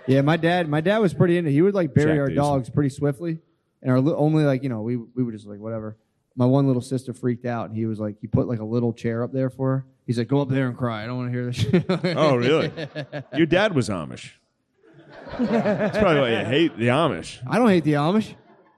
Yeah, my dad was pretty into. He would like bury Jack our Dawson. dogs pretty swiftly, and only like we would just like whatever. My one little sister freaked out, and he was like, he put like a little chair up there for her. He's like, go up there and cry. I don't want to hear this shit. Oh, really? Your dad was Amish. That's probably why you hate the Amish. I don't hate the Amish.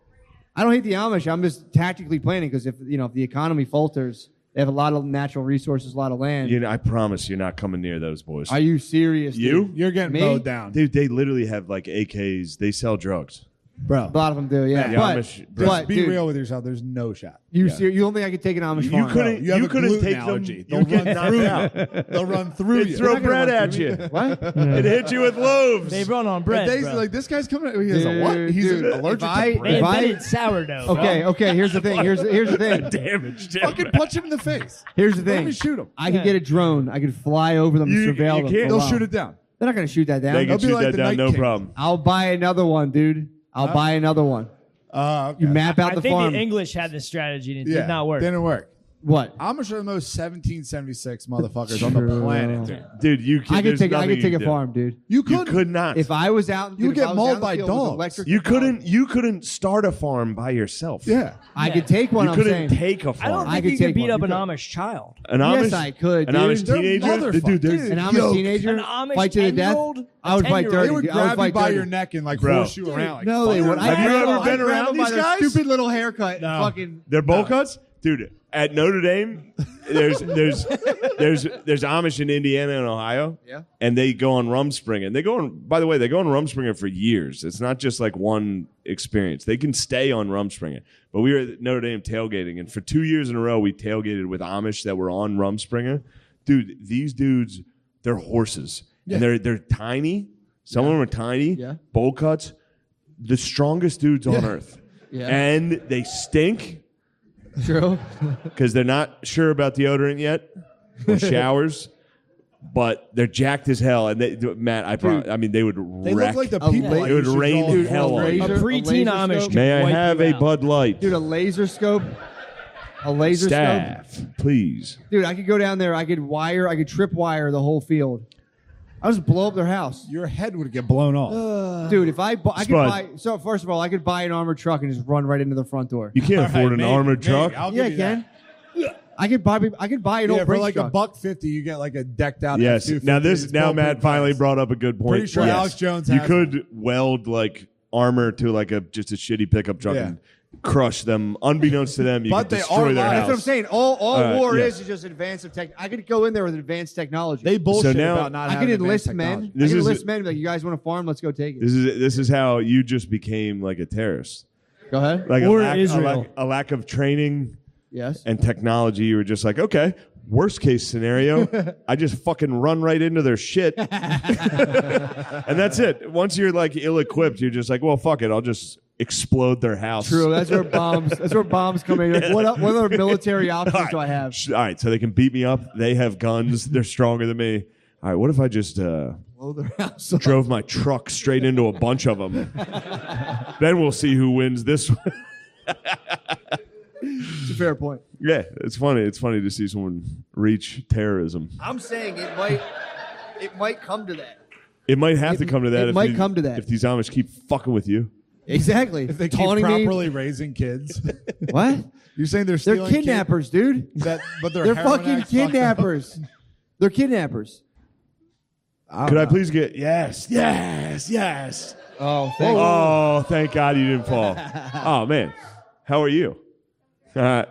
I'm just tactically planning because if the economy falters, they have a lot of natural resources, a lot of land. I promise you're not coming near those boys. Are you serious? You? Dude? You're getting Me? mowed down. Dude, they literally have like AKs. They sell drugs. Bro. A lot of them do, yeah. The But, Amish- but Be dude, real with yourself. There's no shot. you don't think I could take an Amish farm? couldn't. You have You a couldn't gluten take allergy. them. They'll You get run knocked through out. They'll run through They you. throw They're not gonna bread run at through you. me. What? It hit you with loaves. They run on bread, They's bro. like, this guy's coming. He has a what? He's Dude, allergic if I- to They bread. if I- invented sourdough. bro. Okay. Here's the thing. Here's the thing. Damage. Fucking punch him in the face. Here's the Let thing. me shoot him. I could get a drone. I could fly over them and You surveil them. can't- for a They'll while. shoot it down. They're not going to shoot that down. They can They'll be shoot like that the down, Night no King. problem. I'll buy another one, dude. I'll buy another one. Okay. You map out I the think farm. the English had this strategy and it Yeah, did not work. Didn't work. What? Amish are the most 1776 motherfuckers on the planet. Dude. Dude, you can. I could take. I nothing could take you a do. farm, dude. You You could. could not. If I was out, You dude, get if I was mauled out in the by field with dogs. electric You guitars, couldn't. You couldn't start a farm by yourself. Yeah. I could take one. You I'm couldn't saying. take a I farm. don't I think could you could take beat one. up You an could. Amish child. An Amish. Yes, I could. An dude. Amish They're teenager. motherfuckers. Dude, there's Dude. An Amish Yoked. teenager An Amish fight to the death. 10-year-old? I would fight 10-year-old. dirty. They would dude. I would grab you fight by dirty. your neck and like Bro. force you around. Like, No, they fuck. would. Have you grab ever them- been I'd grab around them by these their guys? Stupid little haircut. No. Fucking. They're bowl cuts, dude. At Notre Dame, there's Amish in Indiana and Ohio. Yeah. And they go on Rumspringa. They go on. By the way, they go on Rumspringa for years. It's not just like one experience. They can stay on Rumspringa. But we were at Notre Dame tailgating, and for 2 years in a row, we tailgated with Amish that were on Rumspringa. Dude, these dudes, they're horses, and they're tiny. Some of them are tiny. Yeah. Bowl cuts, the strongest dudes on earth, Yeah. and they stink. True. Because they're not sure about deodorant yet or showers, but they're jacked as hell. And they, Matt, I mean, they would They wreck. look like the A people. la- I It would used to rain draw. hell on you. A preteen laser Amish scope. could May I wipe have you a out. Bud Light? Dude, a laser scope. A laser scope. Staff, please. Dude, I could go down there. I could trip wire the whole field. I'll just blow up their house. Your head would get blown off. Dude, if I could Spud. buy. So first of all, I could buy an armored truck and just run right into the front door. You can't afford an Maybe, armored maybe. truck. I'll Yeah, I give you can. that. I could buy an Yeah, old for Brinks like truck. $150, you get like a decked out. Yes. F-250. Now It's Matt bulletproof finally glass. brought up a good point. Pretty sure Yes. Alex Jones You has could weld like armor to like just a shitty pickup truck Yeah. and crush them. Unbeknownst to them, you But could they destroy are their live. That's what I'm house. saying. All war yeah. is just advance of tech. I could go in there with advanced technology. They bullshit now- about not I having could advanced enlist men. technology. I This could is- enlist men. Like, you guys want to farm? Let's go take it. This is how you just became like a terrorist. Go ahead. Like Or a Israel. lack of training Yes. and technology. You were just like, okay, worst case scenario, I just fucking run right into their shit. And that's it. Once you're like ill-equipped, you're just like, well, fuck it. I'll just explode their house. True. That's where bombs. That's where bombs come in. Like, what other military options do I have? All right, so they can beat me up. They have guns. They're stronger than me. All right, what if I just Blow their house up. drove my truck straight into a bunch of them? Then we'll see who wins this one. It's a fair point. Yeah, it's funny. It's funny to see someone reach terrorism. I'm saying it might come to that. It might have to It- come to that. it might come to that. If these Amish keep fucking with you. Exactly. If they keep Taunting properly raising kids. me. What? You're saying they're They're stealing kidnappers, dude. kids that, but they're They're heroin fucking addicts fucked up? kidnappers. They're kidnappers. Could I please get yes. Oh, Oh, thank God you didn't fall. Oh man, how are you? Dude,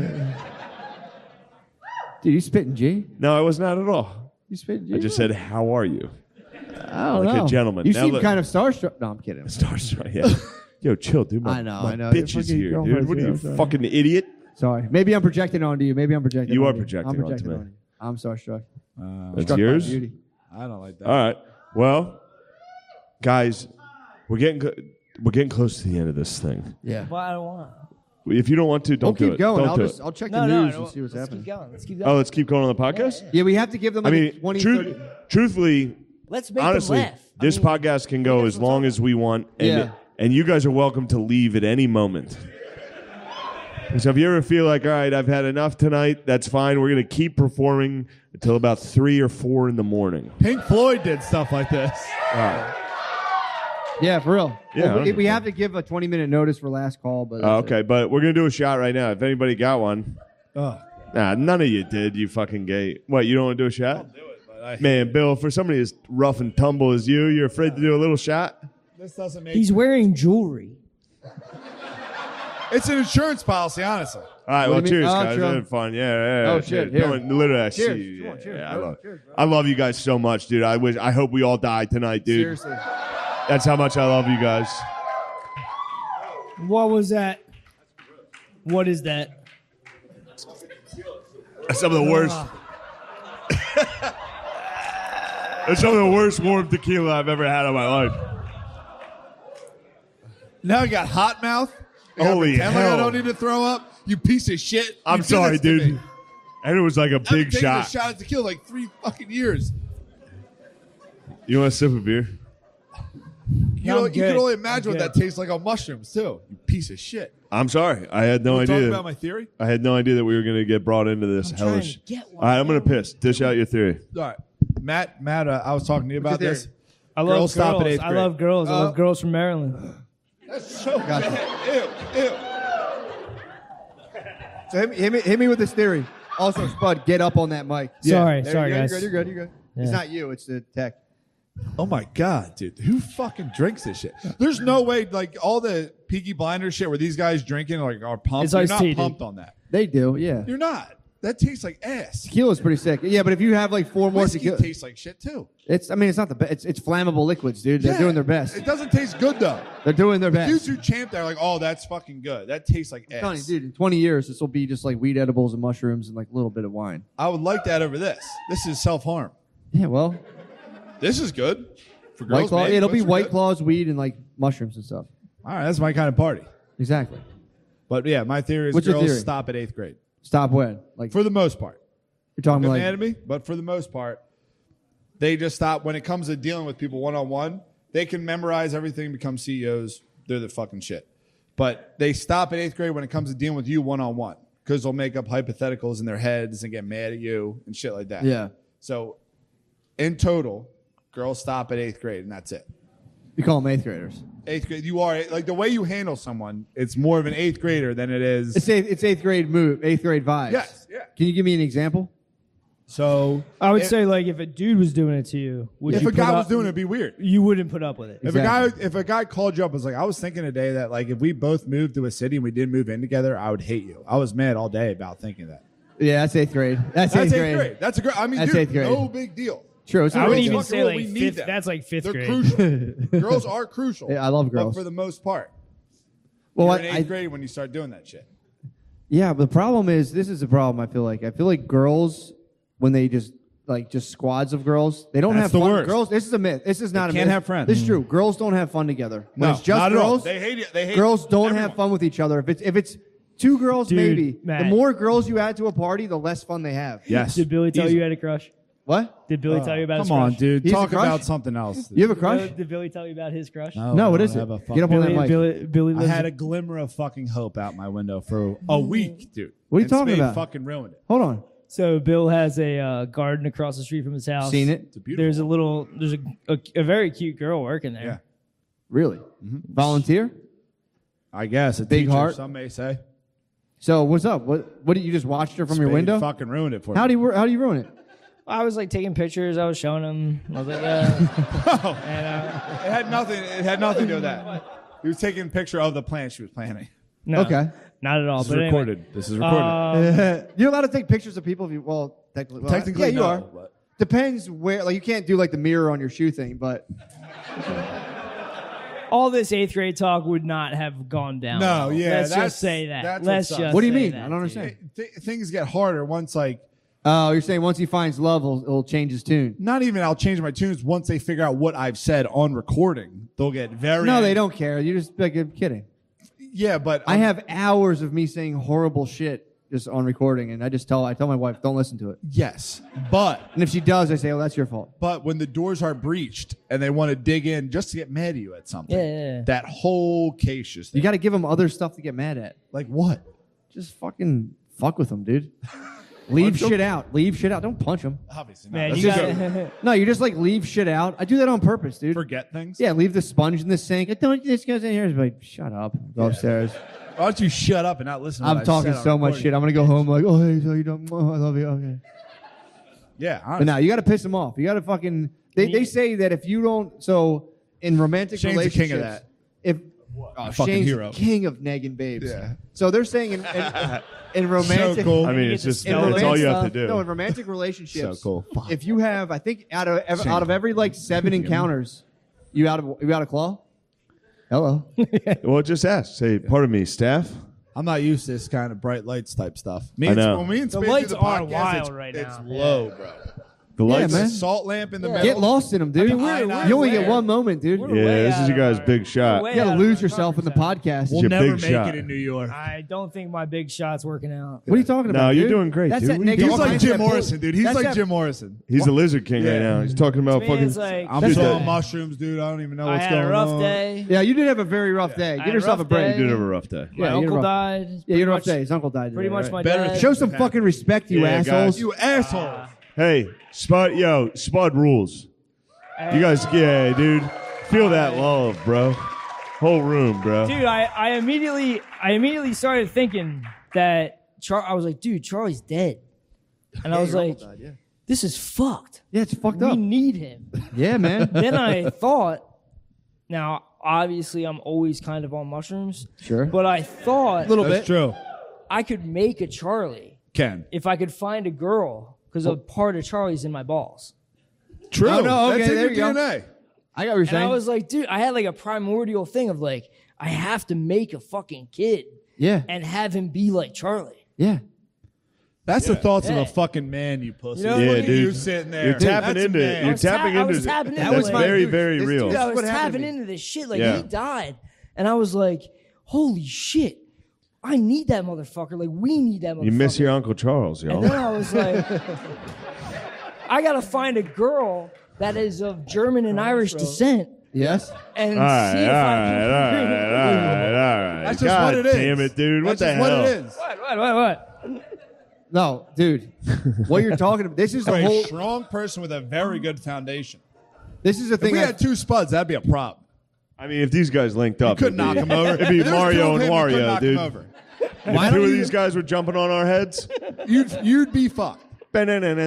you spitting G? No, I was not at all. You spitting G? I just said, how are you? I don't like a know. gentleman. You Now seem let- kind of starstruck. No, I'm kidding. Starstruck, yeah. Yo, chill, dude. My, I know, my I know. bitch Your is fucking here, dude. girlfriend's What are here, you, I'm sorry. fucking idiot? Sorry. Maybe I'm projecting onto you. Maybe I'm projecting. You are onto projecting I'm onto projecting me. on you. I'm starstruck. That's Struck by yours? beauty. I don't like that. All right. Well, guys, we're getting close to the end of this thing. Yeah. Well, I don't want. If you don't want to, don't We'll do keep it. going. Don't do it. I'll check No, the no, news no. and see what's Let's happening. keep going. Let's keep going. Oh, let's keep going on the podcast? Yeah, we have to give them I like mean, 20, 30. truthfully, Let's make honestly, them laugh. I this mean, podcast can go as long as we want, and Yeah. and you guys are welcome to leave at any moment. So if you ever feel like, all right, I've had enough tonight, that's fine. We're going to keep performing until about 3 or 4 in the morning. Pink Floyd did stuff like this. Yeah, for real. Yeah, I Well, don't we give a have to give a 20-minute notice for last call, but that's Okay, but we're going to do a shot right now. If anybody got one. Nah, none of you did, you fucking gay. What, you don't want to do a shot? I'll do it, but Man, Bill, for somebody as rough and tumble as you're afraid to do a little shot? this doesn't make. He's wearing jewelry. It's an insurance policy, honestly. All right, What well, do you mean? cheers, Oh, guys. sure. That was fun. Yeah. Oh, shit, Cheers. here. No, literally, I see Cheers. you. Come on, cheers, Yeah, bro. Cheers, bro. I love you guys so much, dude. I hope we all die tonight, dude. seriously. That's how much I love you guys. What was that? What is that? That's some of the worst. That's some of the worst warm tequila I've ever had in my life. Now I got hot mouth. I gotta Holy pretend like I hell. don't need to throw up. You piece of shit. You I'm did sorry, this to dude. me. And it was like a I've been big taking shot. a shot at tequila like 3 fucking years. You want a sip of beer? You I'm can good. only imagine I'm what that good. tastes like on mushrooms too. You piece of shit. I'm sorry. I had no Wanna talk idea. about my theory? I had no idea that we were going to get brought into this I'm trying hellish. to get one. All right, I'm going to piss. Dish out your theory. All right, Matt. I was talking to you about your this. I love Girls stop at girls. 8th I grade. love girls. I love girls from Maryland. That's so Gotcha. bad. Ew. So hit me with this theory. Also, Spud, get up on that mic. Sorry, There sorry, you go, guys. You're good. It's Yeah. not you. It's the tech. Oh my god, dude! Who fucking drinks this shit? There's no way, like all the Peaky Blinders shit, where these guys drinking like are pumped. It's You're iced not tea, dude. pumped on that. They do, yeah. You're not. That tastes like ass. Tequila's pretty sick. Yeah, but if you have like 4 more Whiskey tequila, tastes like shit too. it's not the best. It's flammable liquids, dude. They're Yeah, doing their best. It doesn't taste good though. They're doing their best. Dudes who champ that are like, oh, that's fucking good. That tastes like I'm telling ass. you, dude, in 20 years, this will be just like weed edibles and mushrooms and like a little bit of wine. I would like that over this. This is self harm. Yeah, well, This is good for White girls. Claw. maybe. It'll be Those are White good. Claws, weed, and like mushrooms and stuff. All right, that's my kind of party. Exactly. But yeah, my theory is What's your girls theory? stop at 8th grade Stop when? Like for the most part. you're talking Get like mad at me, but for the most part, they just stop when it comes to dealing with people one on one. They can memorize everything, become CEOs. They're the fucking shit. But they stop at 8th grade when it comes to dealing with you one on one because they'll make up hypotheticals in their heads and get mad at you and shit like that. yeah. So, in total, girls stop at 8th grade and that's it. You call them 8th graders. 8th grade, you are like the way you handle someone. It's more of an 8th grader than it is. It's 8th grade move, 8th grade vibes. Yes, yeah. Can you give me an example? So I would if- say like if a dude was doing it to you, would if you a guy put was up- doing it, it'd be weird. you wouldn't put up with it. Exactly. If a guy called you up and was like, I was thinking today that like if we both moved to a city and we didn't move in together, I would hate you. I was mad all day about thinking that. Yeah, that's 8th grade. That's 8th grade. That's a great. I mean, That's dude, 8th grade. no big deal. True. It's I not would really- even fucking say rule, like we need fifth. them. That's like fifth They're grade. crucial. Girls are crucial. Yeah, I love girls. But for the most part, Well, you're in 8th grade when you start doing that shit. Yeah, but the problem is, this is the problem. I feel like girls, when they just squads of girls, they don't That's have the fun. worst. Girls, this is a myth. This is not a myth. can't have friends. This is true. Girls don't have fun together. When No, it's just not at all. girls. They hate it. They hate girls don't everyone. have fun with each other. If it's 2 girls, Dude, maybe. Matt. The more girls you add to a party, the less fun they have. Yes. Did Billy tell Easy. you you had a crush? What? Did Billy tell you about his Come crush? on, dude. He's a Talk crush? about something else. You have a crush? Did Billy tell you about his crush? No, what I is don't it? have a fucking- Get up on that Billy, mic. Billy I lives had a glimmer of fucking hope out my window for a week, dude. What are you And talking Spade about? Fucking ruined it. Hold on. So Bill has a garden across the street from his house. Seen it? It's a beautiful. There's a very cute girl working there. Yeah. Really? Volunteer? I guess a Big teacher, heart. Some may say. So what's up? What did you just watched her from your Spade window? Fucking ruined it for How me. do you ruin it? I was like taking pictures. I was showing him. I was like, yeah. And, It had nothing. It had nothing to do with that. He was taking a picture of the plant she was planting. no, Okay. not at all. This is but anyway. recorded. This is recorded. You're allowed to take pictures of people if you technically. Technically, yeah, you no, are. but- Depends where. Like you can't do like the mirror on your shoe thing, but All this 8th grade talk would not have gone down. No, well. yeah, Let's that's- just say that. that's what Let's sucks. just what do you say mean? that, I don't dude. understand. Things get harder once, like, Oh, you're saying once he finds love, it'll change his tune. not even I'll change my tunes. Once they figure out what I've said on recording, they'll get very. No, they don't care. You just like, I'm kidding. Yeah, but I have hours of me saying horrible shit just on recording, and I tell my wife, don't listen to it. Yes, but And if she does, I say, oh, that's your fault. when the doors are breached and they want to dig in just to get mad at you at something, Yeah. that whole case just You got to give them other stuff to get mad at. like what? Just fucking fuck with them, dude. Leave shit out. Leave shit out. Don't punch them. Obviously not. Man, That's you just got No, you just like leave shit out. I do that on purpose, dude. forget things. Yeah, leave the sponge in the sink. I don't. This goes in here. It's like, shut up. Go upstairs. Why don't you shut up and not listen to what I'm I talking said on so much recording? shit. I'm gonna go home like, oh hey, so you don't. Oh, I love you. Okay. Yeah, But honestly. now you got to piss them off. You got to fucking. They say that if you don't, so in romantic Shane's the relationships, king of that. If fucking Shane's hero. the king of negging babes. Yeah. So they're saying in romantic. So cool. I mean, You it's get just to smell it's it. all you have to Stuff. do. No, in romantic relationships, So cool. if you have, I think out of every like 7 encounters, you out of claw. Hello. Well, just ask. Say, pardon me, staff. I'm not used to this kind of bright lights type stuff. Me I and, know. when me and The Space do lights the are podcast, wild it's, right it's now. low, bro. The Yeah, lights. man. Salt lamp in the middle. Get lost in them, dude. we're- you only we're get one moment, dude. We're Yeah, way this out is you of guys' our- big shot. we're way You got out to of lose our yourself in the comfort zone. podcast. We'll your never big make shot. it in New York. I don't think my big shot's working out. What are you talking No, about? you're dude? doing great, That's dude. that What are you negative He's like mindset Jim bull- Morrison, dude. He's That's like that- Jim Morrison. He's the lizard king right Yeah. now. He's talking about To me, fucking. it's like, I'm That's just that- on mushrooms, dude. I don't even know I what's had going a rough on. day. Yeah, you did have a very rough day. I Give had a yourself a rough break. day. You did have a rough day. Yeah, My you had a uncle rough- died. Yeah, you Pretty had a rough much- day. His uncle died. Pretty today, much right? my Better dad. Show some fucking respect, you Yeah, assholes. guys. You asshole. Hey, Spud rules. You guys, yeah, dude. Feel that love, bro. Whole room, bro. Dude, I immediately started thinking that I was like, dude, Charlie's dead. And I was like, this is fucked. Yeah, it's fucked We up. need him. Yeah, man. Then I thought, now obviously I'm always kind of on mushrooms, Sure. but I thought A little That's bit. true. I could make a Charlie Ken. if I could find a girl because a part of Charlie's in my balls. True. Oh, no, okay, That's in there your you go. DNA. I got what you're And saying. I was like, dude, I had like a primordial thing of like, I have to make a fucking kid yeah. and have him be like Charlie. Yeah. That's the thoughts of Yeah. a fucking man, you pussy. You know, Yeah, look at dude. You sitting there. You're tapping That's a into man. it. I You're was tapping I was into tapping it. into That's it. very, Dude, very this real. dude- Dude, I was what happened tapping to me. into this shit. Like, Yeah. he died. And I was like, holy shit. I need that motherfucker. Like, we need that motherfucker. You miss your Uncle Charles, And y'all. then I was like, I got to find a girl that is of German and Irish descent Yes. and All right, see all if I right, can. all right. That's just God what it is. damn it, dude. What That's the just hell? what it is. What? No, dude. What you're talking about? This is You're the a whole. strong person with a very good foundation. This is the If thing. we I- had two spuds, that'd be a problem. I mean, if these guys linked up, Couldn't knock it'd him be, over. It'd be If there was two Mario of and him, you couldn't Wario, knock dude. him over. If two of these guys were jumping on our heads, You'd be fucked. we'd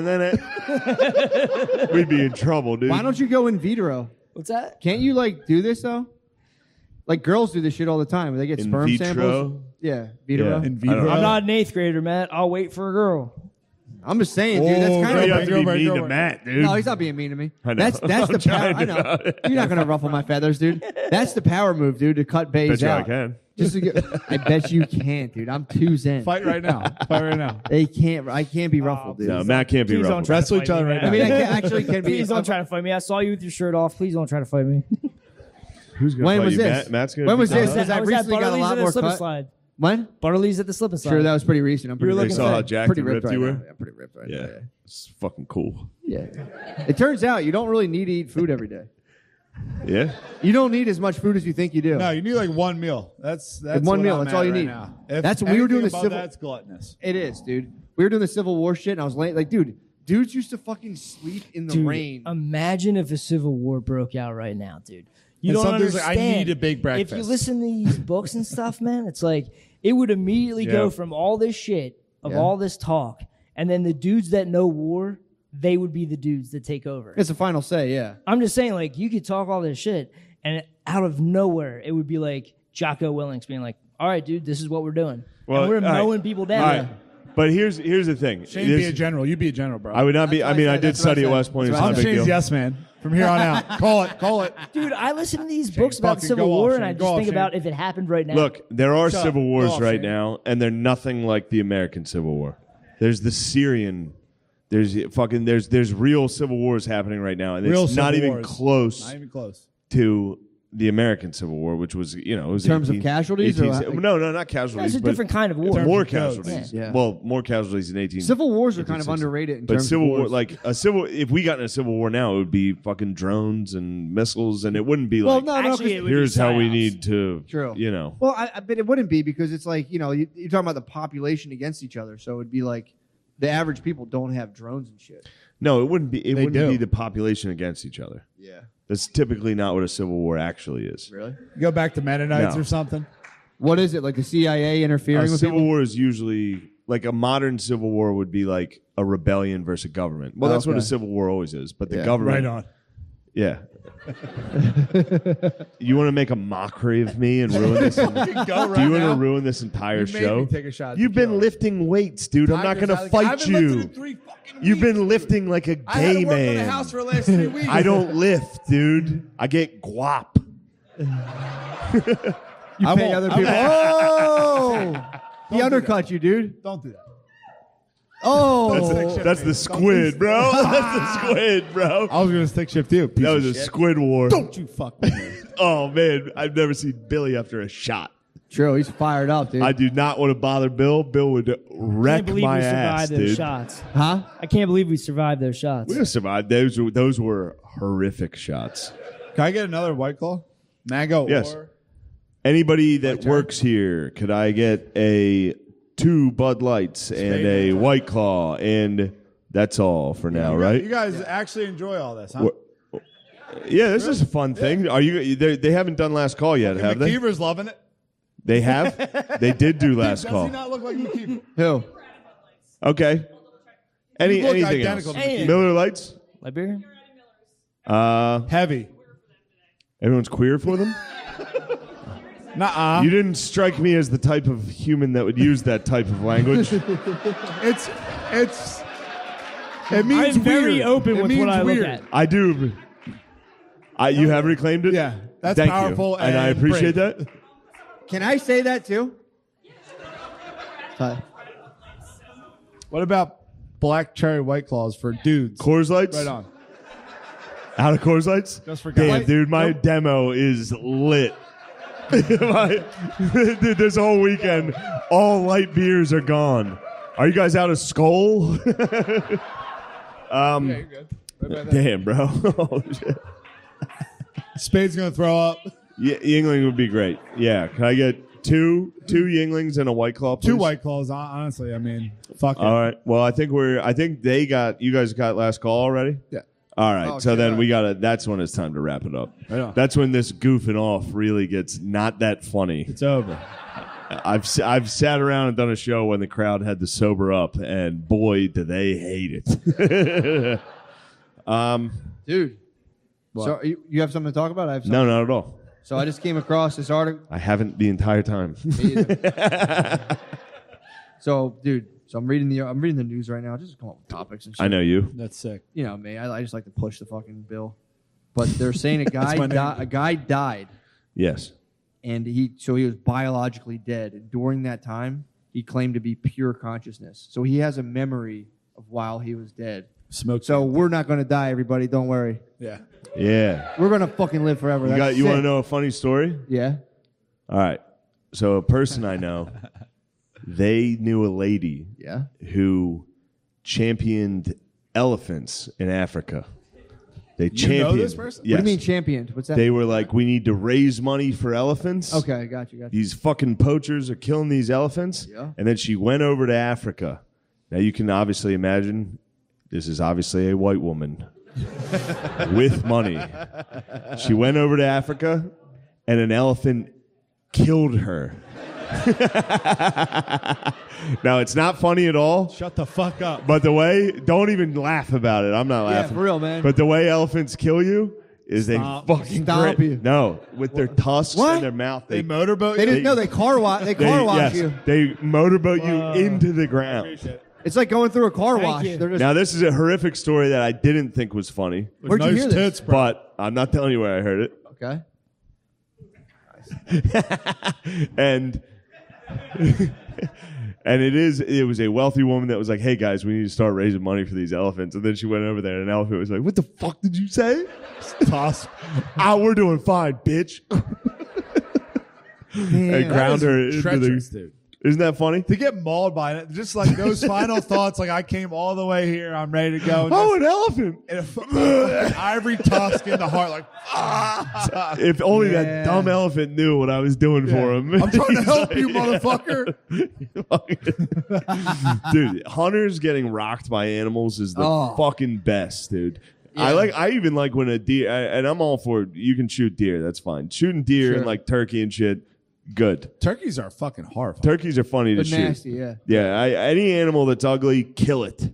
be in trouble, dude. Why don't you go in vitro? What's that? Can't you like do this though? Like girls do this shit all the time. They get In sperm vitro? samples. Yeah, vitro. Yeah. In I don't vitro? know. I'm not an 8th grader, Matt. I'll wait for a girl. I'm just saying, dude. That's Oh, kind You of. have to be mean to Matt, dude. No, he's not being mean to me. I know. That's I'm the power. trying I to- know. You're not gonna ruffle my feathers, dude. That's the power move, dude. To cut bays Bet you I out. can. Just to get, I bet you can't, dude. I'm too zen. Fight right now. Fight right now. They can't. I can't be ruffled, dude. No, Matt can't be Please don't ruffled. try to Wrestle fight each other me, right Matt. I mean, I can, actually can be. Please don't try to fight me. I saw you with your shirt off. Please don't try to fight me. Who's gonna When fight was you? this? Matt's gonna When beat was you this? up? Because I recently got a lot more slip and cut. slide. When? Butterlee's at the slip and slide. Sure, that was pretty recent. I'm pretty You were ripped. You looking saw how fat. jacked Pretty and ripped ripped right you now. were? Yeah, pretty ripped right Yeah. now. It's fucking cool. Yeah. It turns out you don't really need to eat food every day. Yeah? You don't need as much food as you think you do. No, you need like one meal. That's one what meal, I'm that's at all you right need. now. If That's we were doing anything the above civil. That's gluttonous. It is, dude. We were doing the Civil War shit, and I was like, dude, dudes used to fucking sleep in the Dude, rain. imagine if a civil war broke out right now, dude. You And don't some dude's like, understand. I need a big If breakfast. you listen to these books and stuff, man, it's like it would immediately go Yeah. from all this shit of Yeah. all this talk, and then the dudes that know war, they would be the dudes that take over. It's a final say, yeah. I'm just saying, like, you could talk all this shit, and out of nowhere, it would be like Jocko Willings being like, all right, dude, this is what we're doing. and we're all right. mowing people down. All right. But here's the thing. Shane, This- be a general. You be a general, bro. I would not be. That's I what mean, I I said. did That's what I study at said. West Point. It's That's not I'm a big Shane's deal. yes man from here on out. Call it. Call it. Dude, I listen to these books about fucking Civil go off, War, Shane. and I Go just off, think Shane. about if it happened right now. Look, there are Shut civil up. wars Go off, right Shane. now, and they're nothing like the American Civil War. There's the Syrian. There's real civil wars happening right now, and Real it's not civil even wars. close Not even close. to the American Civil War, which was, it was In terms of casualties or like- no, not casualties. That's a but different kind of war. More of jokes. casualties. Yeah. Well, more casualties in 18. Civil wars are kind of 1860. underrated in But terms civil of war, wars. like a civil, if we got in a civil war now, it would be fucking drones and missiles, and it wouldn't be Well, like, no, no, Actually, 'cause- it would be here's how we psyops. need to, True. Well, but it wouldn't be because it's like, you're talking about the population against each other. So it would be like the average people don't have drones and shit. No, it wouldn't be. It They wouldn't do. be the population against each other. Yeah. That's typically not what a civil war actually is. Really? Go back to Mennonites No. or something. What is it? Like the CIA A interfering with civil people? war is usually like a modern civil war would be like a rebellion versus a government. Well, that's what a Okay. civil war always is. But the Yeah. government, Right on. yeah. You want to make a mockery of me and ruin this? Go Do you right want to now. ruin this entire You made show? me take a shot at You've been tequila. lifting weights, dude. I'm not Tigers going to out of- fight I've been lifting you. in 3 fucking You've weeks. been lifting like a I had gay to work on the man. house for the last 3 weeks. I don't lift, dude. I get guap. You I pay won't- other I'm people. gonna- Oh! He undercut you, dude. Don't do that. Oh! That's the squid, bro. That's the squid, bro. I was going to stick shift you. Piece That of was a shit. squid war. Don't you fuck with me. Oh man, I've never seen Billy after a shot. True, he's fired up, dude. I do not want to bother Bill. Bill would I wreck can't believe my we ass, survived those dude. shots. Huh? I can't believe we survived those shots. We have survived. Those were horrific shots. Can I get another White Claw? Mango Yes. or... Anybody that works here, could I get a 2 Bud Lights and a White Claw? And that's all for now, right? You guys actually enjoy all this, huh? Yeah, this is a fun thing. Are you? They haven't done last call yet, have they? McKeever's loving it. They have. They did do last Does call. he not look like McKeever? Who? Okay. You look Anything identical else? to McKeever. Miller Lights. Liberia? Heavy. Everyone's queer for them. Nuh-uh. You didn't strike me as the type of human that would use that type of language. It means I'm very weird. open It with means what I weird. look at. I do. You have reclaimed it? Yeah, that's Thank powerful you. And I and appreciate brave. that. Can I say that too? Hi. What about black cherry White Claws for dudes? Coors Lights? Right on. Out of Coors Lights? Just for Damn, guys. dude, my Nope. demo is lit. Dude, this whole weekend, all light beers are gone. Are you guys out of Skull? Yeah, you're good. Right by that. Damn, bro. Oh, shit. Spade's gonna throw up. Yeah, Yingling would be great. Yeah, can I get two Yinglings and a White Claw, please? 2 White Claws. Honestly, I mean, fuck it. All right. Well, I think you guys got last call already? Yeah. All right. Oh, so okay, then all we got to, that's when it's time to wrap it up. Right on. That's when this goofing off really gets not that funny. It's over. I've sat around and done a show when the crowd had to sober up, and boy, do they hate it. Dude. So you have something to talk about? I have something. No, not at all. So I just came across this article. I haven't the entire time. Me either. So, dude, I'm reading the news right now. Just to come up with topics and shit. I know you. That's sick. You know me. I just like to push the fucking bill. But they're saying my name. a guy died, Yes. and he was biologically dead. And during that time, he claimed to be pure consciousness. So he has a memory of while he was dead. Smoke. So we're not going to die, everybody. Don't worry. Yeah. Yeah. We're going to fucking live forever. You That's want to sick. know a funny story? Yeah. All right. So a person I know, they knew a lady Yeah. who championed elephants in Africa. They You know championed. this person? Yes. What do you mean championed? What's that? They were like, we need to raise money for elephants. Okay, got you. These fucking poachers are killing these elephants. Yeah. And then she went over to Africa. Now you can obviously imagine this is obviously a white woman with money. She went over to Africa and an elephant killed her. Now it's not funny at all. Shut the fuck up. But don't even laugh about it. I'm not Yeah, laughing. for real, man. But the way elephants kill you is Stop. they fucking Stomp grit. you. No, with their tusks What? and their mouth. They motorboat They you? didn't know they car wash. They car wash yes, you. they motorboat you into the ground. It's like going through a car Thank wash. you. They're just, Now this is a horrific story that I didn't think was funny, Where'd you Nice hear this? tits, bro. but I'm not telling you where I heard it. okay. And and it was a wealthy woman that was like, "Hey guys, we need to start raising money for these elephants." And then she went over there, and an elephant was like, "What the fuck did you say?" Toss. We're doing fine, bitch. And Damn. ground her into Treacherous, the. dude. Isn't that funny? To get mauled by it, just like those final thoughts, like I came all the way here, I'm ready to go. Oh, an elephant! And a fucking ivory tusk in the heart, like If only that dumb elephant knew what I was doing for him. I'm trying to He's help like- you, motherfucker. Dude, hunters getting rocked by animals is the fucking best, dude. I even like when a deer, and I'm all for you can shoot deer, that's fine. Shooting deer and like turkey and shit, good. Turkeys are fucking horrifying. Turkeys are funny to But shoot. nasty, yeah. Yeah, any animal that's ugly, kill it.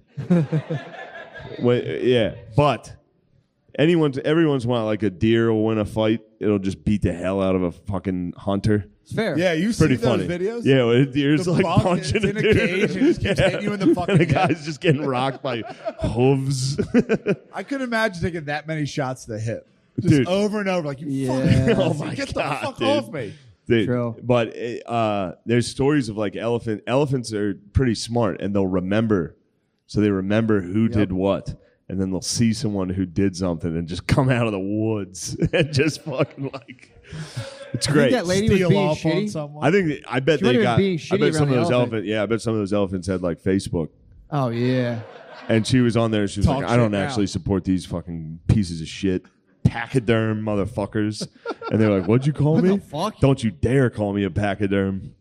But every once in a while, like a deer will win a fight, it'll just beat the hell out of a fucking hunter. It's fair. Yeah, you see Pretty those funny. videos? Yeah, when a deer's The like buck punching is in a deer. cage and just keeps hitting you in the fucking and the head. guy's just getting rocked by hooves. I couldn't imagine taking that many shots to the hip. Just Dude. over and over, like, you Yeah. fucking Oh my get God, the fuck dude. off me. Dude, True. but there's stories of like elephants are pretty smart and they'll remember. So they remember who did what. And then they'll see someone who did something and just come out of the woods and just fucking like, it's I think great. that lady was Steal being off on shitty. someone. I bet She might they have got. been being I shitty bet some of around those the elephants. Yeah, I bet some of those elephants had like Facebook, Oh yeah. and she was on there. She was Talk like, "I don't shit now. actually support these fucking pieces of shit, pachyderm motherfuckers." And they're like, "What'd you call What me? the fuck? Don't you dare call me a pachyderm."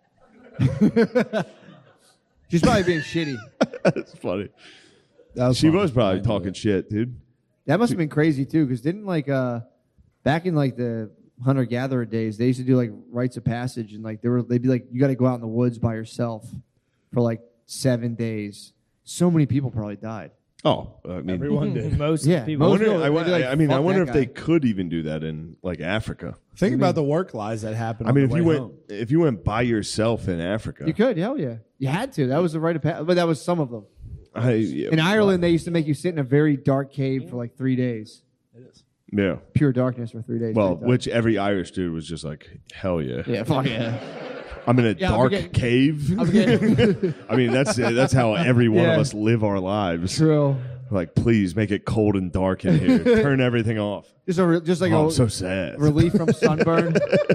She's probably being shitty. That's funny. That She funny. was probably I know talking it. shit, dude. That must have been crazy too, because didn't like back in like the hunter gatherer days, they used to do like rites of passage, and like they'd be like, you got to go out in the woods by yourself for like 7 days. So many people probably died. Oh, I mean, Everyone did. Most Yeah, people. I most- wonder. people, they'd be like, I mean, I "Fuck wonder that if they guy." could even do that in like Africa. Think about the work lies that happen. I mean, on if the you way went, home. if you went by yourself in Africa, You could, hell yeah. You had to. That was the rite of passage, but that was some of them. yeah, In Ireland, they used to make you sit in a very dark cave for like 3 days, yeah. pure darkness for 3 days. Well, Pretty tough. which every Irish dude was just like, hell yeah. yeah, fuck yeah. I'm in a Yeah, I'm dark getting- cave. I'm getting I mean, that's how every one Yeah. of us live our lives. true. Like, please make it cold and dark in here. Turn everything off. Just like Oh, a I'm so sad. relief from sunburn.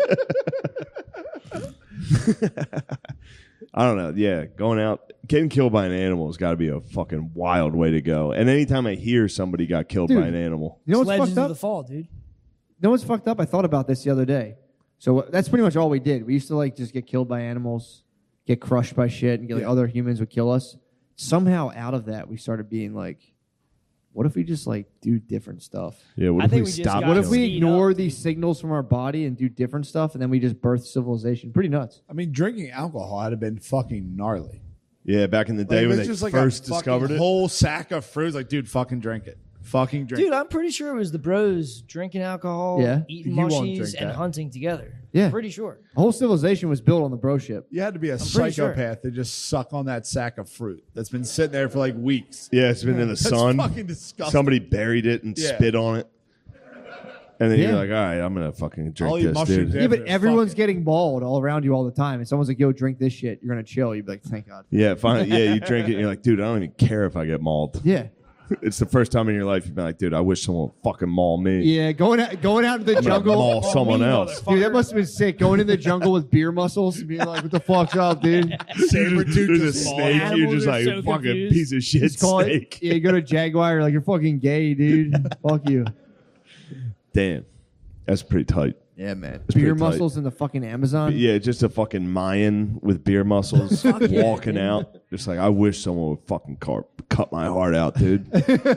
I don't know. Yeah, going out, getting killed by an animal has got to be a fucking wild way to go. And anytime I hear somebody got killed Dude. by an animal, You know what's Legends fucked of up? the Fall, dude. You know what's fucked up? I thought about this the other day. So that's pretty much all we did. We used to like just get killed by animals, get crushed by shit, and get like other humans would kill us. Somehow out of that, we started being like, what if we just like do different stuff? yeah, what I if we think we just stop? got What if killing? we Speed ignore up. these signals from our body and do different stuff, and then we just birth civilization? Pretty nuts. I mean, drinking alcohol had been fucking gnarly. Yeah, back in the day Like, when it's they just like first a fucking discovered it. whole sack of fruit. Like, dude, fucking drink it. Fucking drink Dude, I'm pretty sure it was the bros drinking alcohol, Yeah. eating You won't mushies, drink and that. hunting together. Yeah. Pretty sure. The whole civilization was built on the bro ship. You had to be a pretty sure. psychopath to just suck on that sack of fruit that's been sitting there for like weeks. Yeah, it's been in the That's sun. fucking disgusting. Somebody buried it and Yeah. spit on it. And then Yeah. you're like, all right, I'm going to fucking I'll drink eat this, mushrooms, dude. yeah. Yeah, but Fuck everyone's it. getting mauled all around you all the time, and someone's like, "Yo, drink this shit." You're gonna chill. You'd be like, "Thank God." Yeah, fine. Yeah, you drink it and you're like, dude, I don't even care if I get mauled. Yeah, It's the first time in your life you've been like, dude, I wish someone would fucking maul me. yeah. Going out to the I'm gonna jungle. maul someone me, else. Dude, that must have been sick. Going in the jungle with beer muscles and being like, "What the fuck's up, dude?" Saber-tooth There's a just maul. snake. You're Animals just are like so fucking confused. piece of shit Just call snake. it. Yeah, you go to Jaguar. You're like, "You're fucking gay, dude." Fuck you. Damn, that's pretty tight. Yeah, man. It's Beer pretty tight. muscles in the fucking Amazon. Yeah, just a fucking Mayan with beer muscles walking out. Just like, I wish someone would fucking cut my heart out, dude.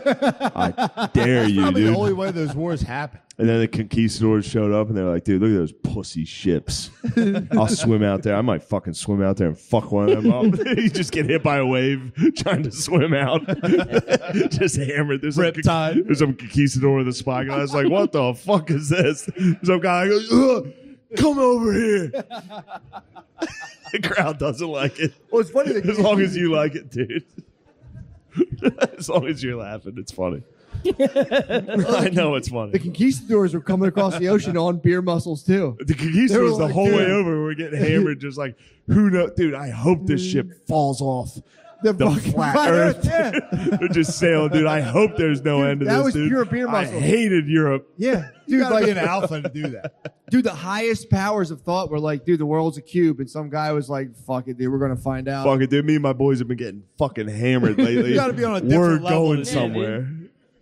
I dare you, Probably the dude. only way those wars happen. And then the conquistadors showed up and they're like, dude, look at those pussy ships. I'll swim out there. I might fucking swim out there and fuck one of them up. You just get hit by a wave trying to swim out. Just hammered. There's Riptide. There's some conquistador with a spyglass. Like, what the fuck is this? Some guy goes, ugh, come over here. The crowd doesn't like it. Well, it's funny. As long as you like it, dude. As long as you're laughing, it's funny. I know it's funny. The conquistadors were coming across the ocean on beer muscles too. The conquistadors the like, whole dude. way over were getting hammered, just like, who knows? Dude, I hope this ship falls off The the fucking flat flat Earth. Earth, yeah. They're just sailing, dude. I hope there's no end to that this, was dude. pure beer I muscle. hated Europe. Yeah, You dude, gotta like be an alpha to do that. dude, the highest powers of thought were like, dude, the world's a cube, and some guy was like, fuck it, dude, we're gonna find out. Fuck it, dude. Me and my boys have been getting fucking hammered lately. You gotta be on a We're different level going to- somewhere.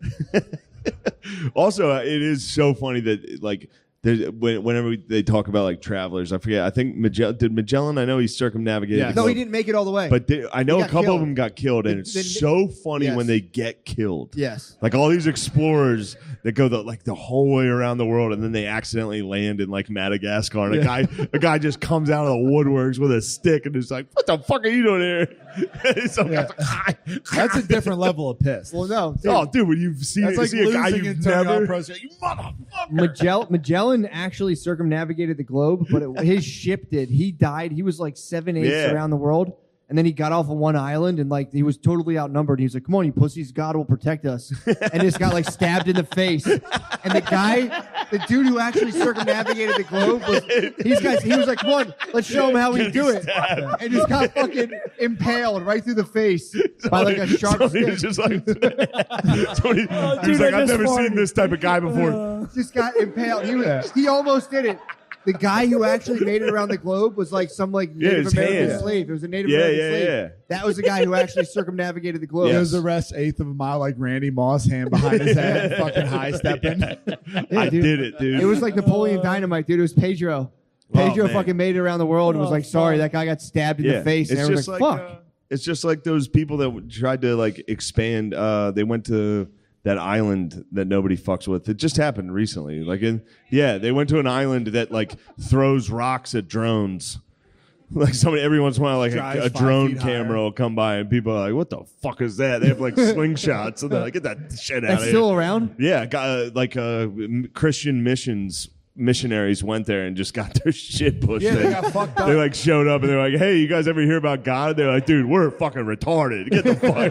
Also, it is so funny that like whenever they talk about like travelers, I forget. I think Magellan. I know he circumnavigated. Yes. the No, he globe. didn't make it all the way. But I know He a got couple killed. of them got killed, and They- it's they- so funny yes. when they get killed. yes. Like all these explorers that go the whole way around the world, and then they accidentally land in like Madagascar, and a guy just comes out of the woodworks with a stick and is like, "What the fuck are you doing here?" And some guy's like, That's a different level of piss. Well, no, dude, "Oh, dude, when you see That's like see a guy losing you've in Tony never." Pro, you motherfucker. Magellan actually circumnavigated the globe, but his ship did. He died. He was like 7/8 Yeah. around the world, and then he got off of one island, and like he was totally outnumbered. He was like, "Come on, you pussies! God will protect us." And just got like stabbed in the face. And the dude who actually circumnavigated the globe he was like, "Come on, let's show him how we do it," and just got fucking impaled right through the face by like a sharp Tony stick. was just like, Tony, he was dude, like, I "I've just never farted." seen this type of guy before." Just got impaled. He almost did it. The guy who actually made it around the globe was like some like Native his American hand. slave. It was a Native Yeah, American yeah, slave. yeah. That was the guy who actually circumnavigated the globe. Yes. Goes the rest eighth of a mile like Randy Moss, hand behind his head, fucking high stepping. Yeah, I dude. did it, dude. It was like Napoleon Dynamite, dude. It was Pedro. Pedro man. fucking made it around the world and was like, "Sorry, that guy got stabbed in the face." And It's everyone's just like, like "Fuck." it's just like those people that tried to like expand. They went to that island that nobody fucks with. It just happened recently. They went to an island that like throws rocks at drones. Like every once in a while, like Drives a 5 drone feet camera higher. will come by and people are like, "What the fuck is that?" They have like slingshots and they're like, "Get that shit out That's of still here!" around. Yeah, Christian missionaries went there and just got their shit pushed. Yeah, they in. got fucked up. They like showed up and they're like, "Hey, you guys ever hear about God?" They're like, "Dude, we're fucking retarded. Get the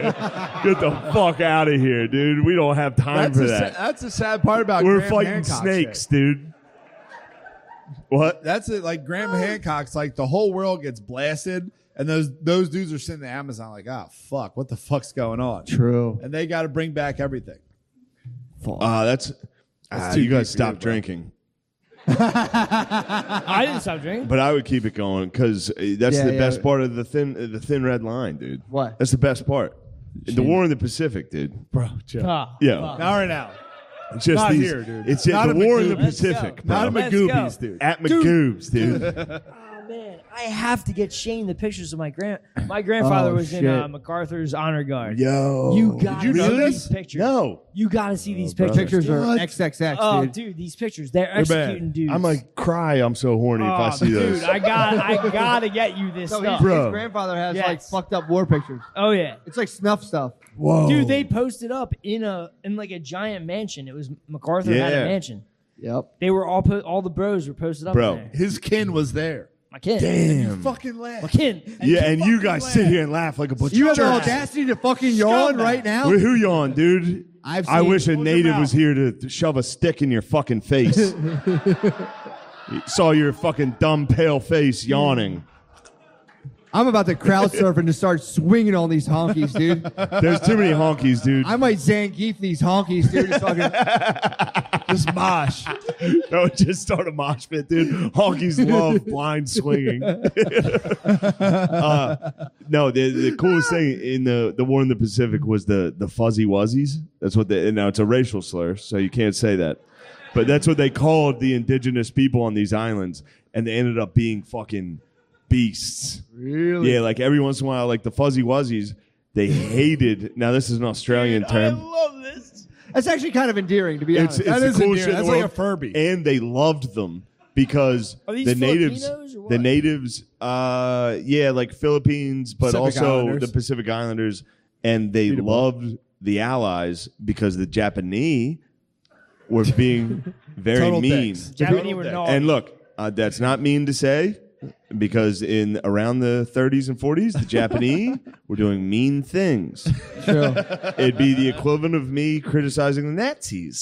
fuck out of here, dude. We don't have time for that. That's the sad part about We're Graham fighting Hancock snakes, shit. dude." What? That's it. Like Graham Hancock's like the whole world gets blasted, and those dudes are sitting in the Amazon like, "Ah, fuck, what the fuck's going on?" True. And they got to bring back everything. That's too you guys deep for you, stop bro. drinking. I didn't stop drinking. But I would keep it going because that's Yeah, the yeah. best part of the thin red line, dude. What? That's the best part. The war in the Pacific, dude. Bro, chill. Ah, Yeah. fuck. Not right now. It's just Not these. here, dude. It's Not the at war in the Magoo's. Pacific, bro. Not a Let's Magoobies, go. dude. At Magoo's, dude. Oh man, I have to get Shane the pictures of my grandfather Oh, was in shit. MacArthur's honor guard. Yo, You gotta you know see this? these pictures. No. You gotta see these brother. pictures. Pictures are What? XXX, Oh, dude. dude, these pictures. They're bad. executing dudes. I might cry. I'm so horny if I Oh, see dude, those. I gotta get you this No, stuff. Bro. his grandfather has Yes. like fucked up war pictures. Oh yeah. It's like snuff stuff. Whoa, Dude, they posted up in like a giant mansion. It was MacArthur had Yeah. a mansion. Yep. They were all the bros were posted up Bro. in there. His kin was there. My kid. Damn. Fucking laugh. My kid. Yeah, and you guys sit here and laugh like a bunch You of have the jerks. audacity to fucking yawn Scumbag. right now? Who yawn, dude? I've I seen- wish a Close your native mouth. was here to shove a stick in your fucking face. Saw your fucking dumb pale face yawning. I'm about to crowd surf and just start swinging on these honkies, dude. There's too many honkies, dude. I might Zangief these honkies, dude. Just fucking, Just mosh. That would just start a mosh pit, dude. Honkies love blind swinging. No, the coolest thing in the war in the Pacific was the fuzzy wuzzies. That's what they. And now it's a racial slur, so you can't say that. But that's what they called the indigenous people on these islands, and they ended up being fucking beasts. really? Yeah, like every once in a while, like the fuzzy wuzzies, they hated. Now this is an Australian term. love this. That's actually kind of endearing, to be honest. It's That the is coolest endearing. shit in That's the like world. a Furby. And they loved them because Are these the natives, Filipinos or what? the natives, yeah, like Philippines, but Pacific also Islanders. the Pacific Islanders, and they loved the Allies because the Japanese were being very Total mean. dicks. Japanese were naughty. And look, that's not mean to say, because in around the 30s and 40s, the Japanese were doing mean things. True. It'd be the equivalent of me criticizing the Nazis.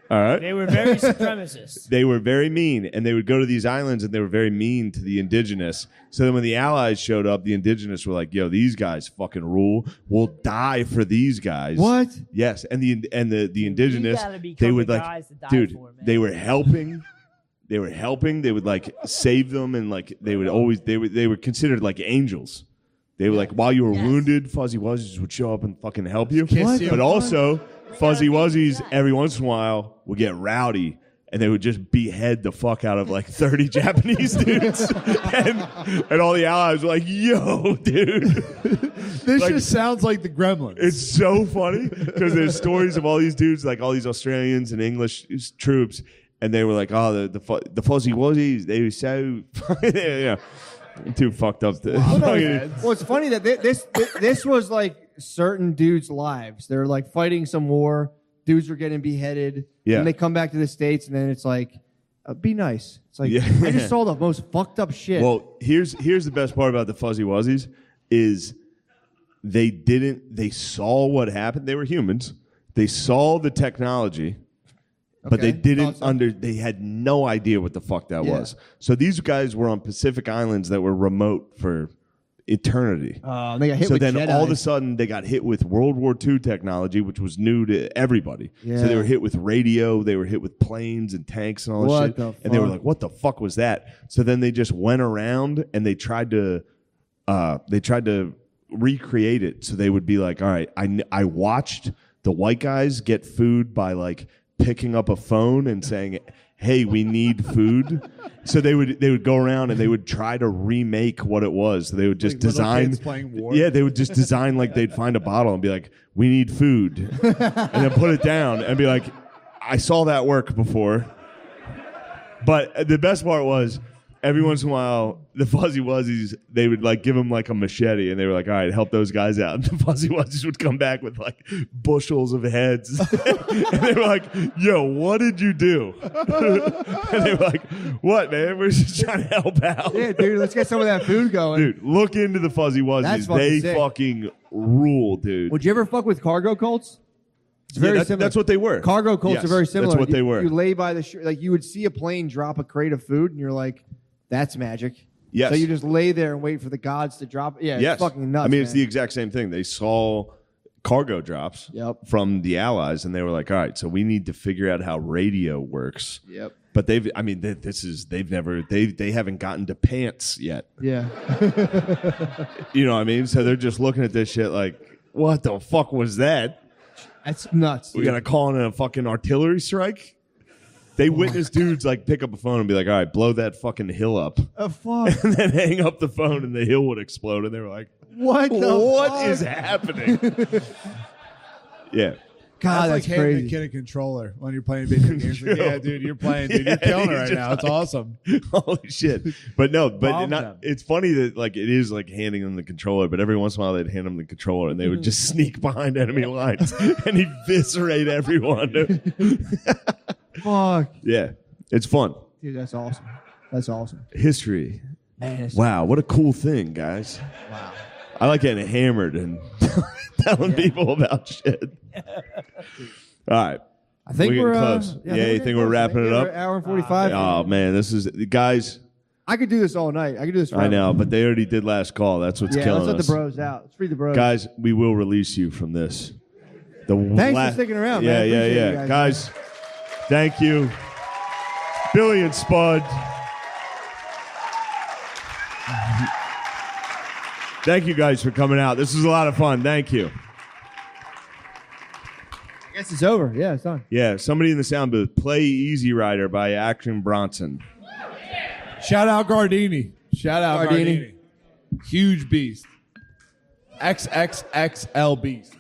All right. They were very supremacist. They were very mean, and they would go to these islands, and they were very mean to the indigenous. So then when the Allies showed up, the indigenous were like, yo, these guys fucking rule. We'll die for these guys. What? Yes, and the indigenous, gotta become they would the like, guys to die dude, for, man. they were helping. They were helping. They would like save them, and like they would always they were considered like angels. They were like, while you were wounded, Fuzzy Wuzzies would show up and fucking help you. Kiss you. But also, Fuzzy Wuzzies every once in a while would get rowdy. And they would just behead the fuck out of like 30 Japanese dudes. and all the allies were like, yo, dude. This Like- just sounds like the Gremlins. It's so funny because there's stories of all these dudes, like all these Australians and English troops. And they were like, oh, the Fuzzy Wuzzies, they were so, yeah, too fucked up. Well, it's funny that this was like certain dudes' lives. They're like fighting some war. Dudes were getting beheaded. Yeah. And they come back to the States, and then it's like, be nice. It's like, Yeah. I just saw the most fucked up shit. Well, here's the best part about the Fuzzy Wuzzies is they saw what happened. They were humans. They saw the technology, but they Okay. didn't they had no idea what the fuck that Yeah. was. So these guys were on Pacific Islands that were remote for eternity. And they got hit So with then Jedi. all of a sudden they got hit with World War II technology, which was new to everybody. Yeah. So they were hit with radio, they were hit with planes and tanks and all this What shit. the And they were fuck? like, what the fuck was that? So then they just went around and they tried to recreate it. So they would be like, all right, I watched the white guys get food by like picking up a phone and saying, hey, we need food. So they would go around and they would try to remake what it was. So they would just Like little design kids playing war? Yeah, they would just design like they'd find a bottle and be like, we need food. And then put it down and be like, I saw that work before. But the best part was every once in a while, the Fuzzy Wuzzies, they would like give them like a machete and they were like, all right, help those guys out. And the Fuzzy Wuzzies would come back with like bushels of heads. And they were like, yo, what did you do? And they were like, what, man? We're just trying to help out. Yeah, dude, let's get some of that food going. Dude, look into the Fuzzy Wuzzies. That's fucking They sick. fucking rule, dude. Would you ever fuck with cargo cults? It's Yeah, very that- similar. that's what they were. Cargo cults Yes, are very similar. that's what they were. You lay by the like you would see a plane drop a crate of food, and you're like, "That's magic." Yes. So you just lay there and wait for the gods to drop. Yeah, Yes. it's fucking nuts. I mean, it's the man. exact same thing. They saw cargo drops Yep. from the Allies, and they were like, all right, so we need to figure out how radio works. Yep. But they haven't gotten to pants yet. Yeah. You know what I mean? So they're just looking at this shit like, what the fuck was that? That's nuts. We got to call in a fucking artillery strike? They witnessed dudes like pick up a phone and be like, all right, blow that fucking hill up. fuck. And then hang up the phone and the hill would explode. And they were like, What? what is happening? Yeah. God, That's that's like handing crazy. a kid a controller when you're playing video games. Like, yeah, dude, you're playing, dude. You're Yeah, killing it he's right just now. It's like- awesome. Holy shit. But no, but Bomb not, them. it's funny that like it is like handing them the controller, but every once in a while they'd hand them the controller and they would just sneak behind enemy lines and eviscerate everyone. Fuck. Yeah. It's fun. Dude, that's awesome. That's awesome. History. Man, it's Wow, what a cool thing, guys. wow. I like getting hammered and telling people about shit. All right. I think We're we're getting close. I Yeah, you we're think getting we're close. I wrapping think it we're up? Hour and 45. Oh man, this is guys. I could do this all night. I could do this. I forever. know, but they already did last call. That's what's Yeah, killing let's let us. the bros out. Let's free the bros. Guys, we will release you from this. Thanks for sticking around, Yeah, man. yeah, Appreciate yeah. you Guys, thank you. Billy and Spud. Thank you guys for coming out. This was a lot of fun. Thank you. I guess it's over. Yeah, it's done. Yeah, somebody in the sound booth, play Easy Rider by Action Bronson. Shout out Gardini. Shout out Gardini. Gardini. Huge beast. XXXL beast.